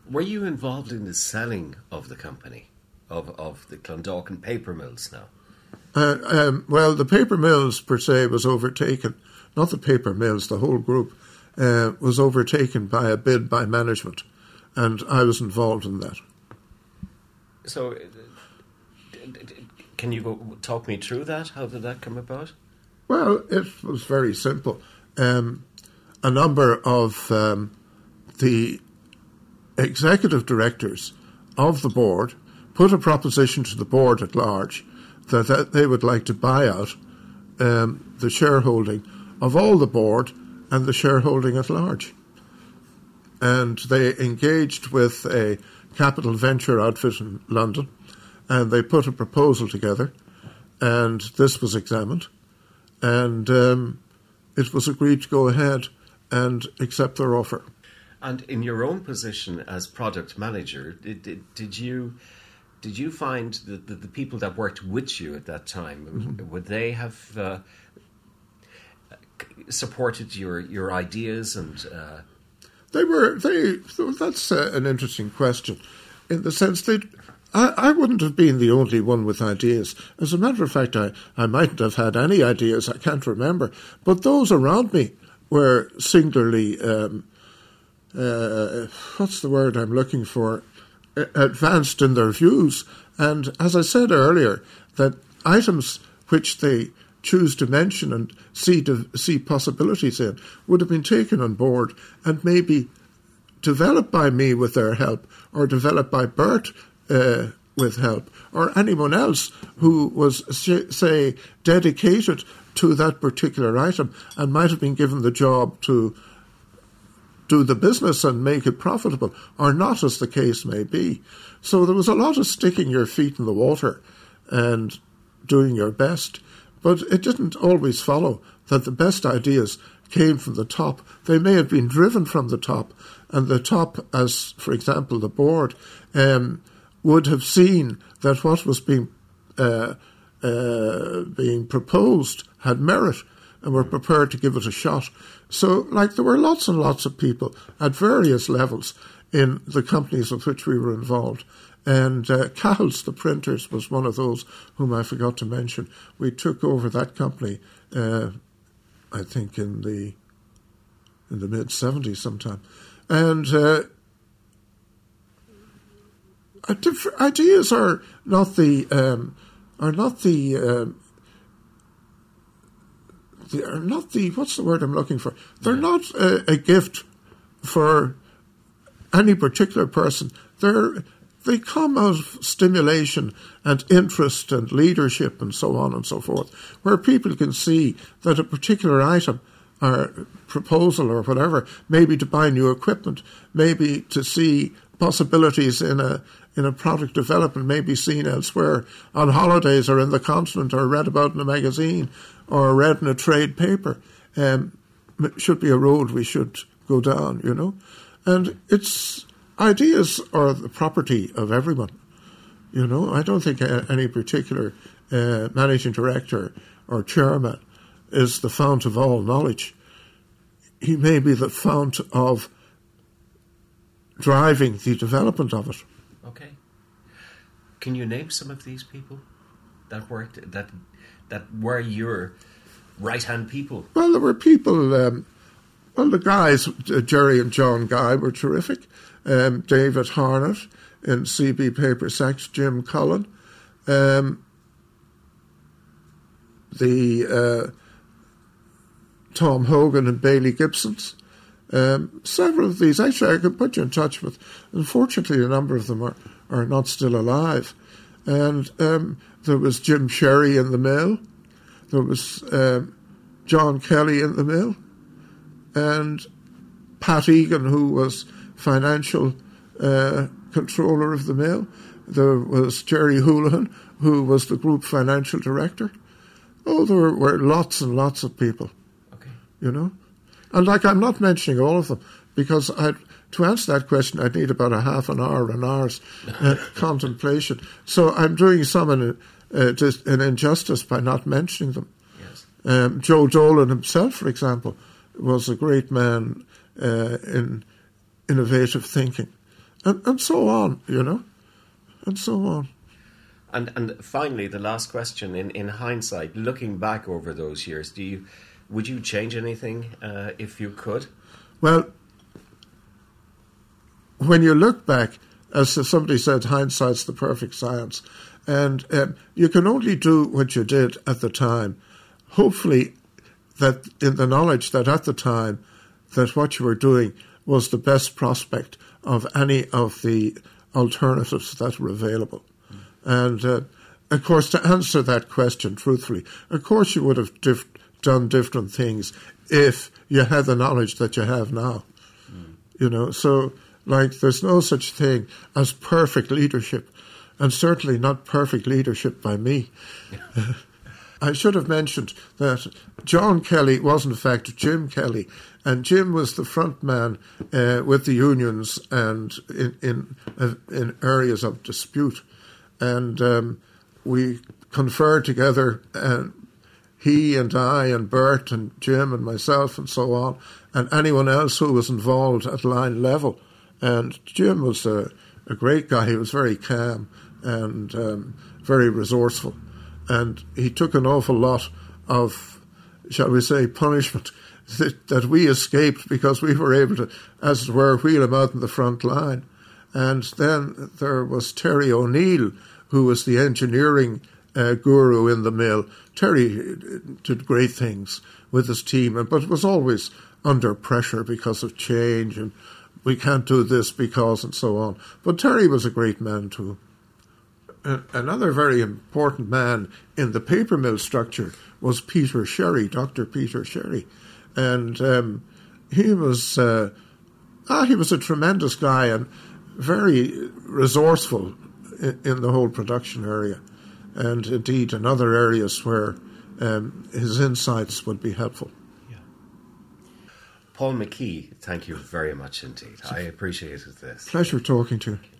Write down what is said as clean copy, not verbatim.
Were you involved in the selling of the company, of the Clondalkin paper mills now? Well, the paper mills per se was overtaken, not the paper mills, the whole group was overtaken by a bid by management, and I was involved in that. So, can you talk me through that? How did that come about? Well, it was very simple. A number of the executive directors of the board put a proposition to the board at large that they would like to buy out the shareholding of all the board and the shareholding at large. And they engaged with a capital venture outfit in London, and they put a proposal together, and this was examined, and it was agreed to go ahead and accept their offer. And in your own position as product manager, did you find that the people that worked with you at that time, would they have supported your ideas? And that's an interesting question, in the sense that I wouldn't have been the only one with ideas. As a matter of fact, I mightn't have had any ideas, I can't remember. But those around me were singularly, what's the word I'm looking for, advanced in their views. And as I said earlier, that items which they choose to mention and see possibilities in would have been taken on board and maybe developed by me with their help, or developed by Bert with help, or anyone else who was, say, dedicated to that particular item and might have been given the job to do the business and make it profitable, or not, as the case may be. So there was a lot of sticking your feet in the water and doing your best. But it didn't always follow that the best ideas came from the top. They may have been driven from the top, and the top, as, for example, the board, would have seen that what was being proposed had merit and were prepared to give it a shot. So, there were lots and lots of people at various levels in the companies with which we were involved. And Cahill's, the printers, was one of those whom I forgot to mention. We took over that company, I think, in the mid-70s sometime. And ideas are not the what's the word I'm looking for? They're not a gift for any particular person. They come out of stimulation and interest and leadership and so on and so forth, where people can see that a particular item or proposal or whatever, maybe to buy new equipment, maybe to see possibilities in a product development, maybe seen elsewhere on holidays or in the continent, or read about in a magazine or read in a trade paper. Should be a road we should go down, you know. And ideas are the property of everyone, you know. I don't think any particular managing director or chairman is the fount of all knowledge. He may be the fount of driving the development of it. Okay. Can you name some of these people that worked, that were your right-hand people? Well, there were people, the guys, Jerry and John Guy, were terrific. David Harnett in CB Paper Sacks, Jim Cullen, Tom Hogan and Bailey Gibsons. Several of these, actually, I could put you in touch with. Unfortunately, a number of them are not still alive. And there was Jim Sherry in the mill. There was John Kelly in the mill. And Pat Egan, who was financial controller of the mill. There was Jerry Houlihan, who was the group financial director. Oh, there were lots and lots of people. Okay. You know? And I'm not mentioning all of them, because to answer that question, I'd need about an hour's contemplation. So I'm doing some an injustice by not mentioning them. Yes. Joe Dolan himself, for example, was a great man in innovative thinking. and so on, and so on. And finally, the last question, in hindsight, looking back over those years, would you change anything if you could? Well, when you look back, as somebody said, hindsight's the perfect science. And you can only do what you did at the time. Hopefully, that in the knowledge that at the time, that what you were doing was the best prospect of any of the alternatives that were available. And, of course, to answer that question truthfully, of course you would have done different things if you had the knowledge that you have now. So, there's no such thing as perfect leadership, and certainly not perfect leadership by me. I should have mentioned that John Kelly was, in fact, Jim Kelly, and Jim was the front man with the unions and in areas of dispute. And we conferred together, and he and I and Bert and Jim and myself and so on, and anyone else who was involved at line level. And Jim was a great guy. He was very calm and very resourceful. And he took an awful lot of, shall we say, punishment that we escaped because we were able to, as it were, wheel him out in the front line. And then there was Terry O'Neill, who was the engineering guru in the mill. Terry did great things with his team, but was always under pressure because of change, and we can't do this because, and so on. But Terry was a great man too. Another very important man in the paper mill structure was Peter Sherry, Dr. Peter Sherry. And he was a tremendous guy and very resourceful in the whole production area, and indeed in other areas where his insights would be helpful. Yeah. Paul McKee, thank you very much indeed. I appreciated this. Pleasure talking to you.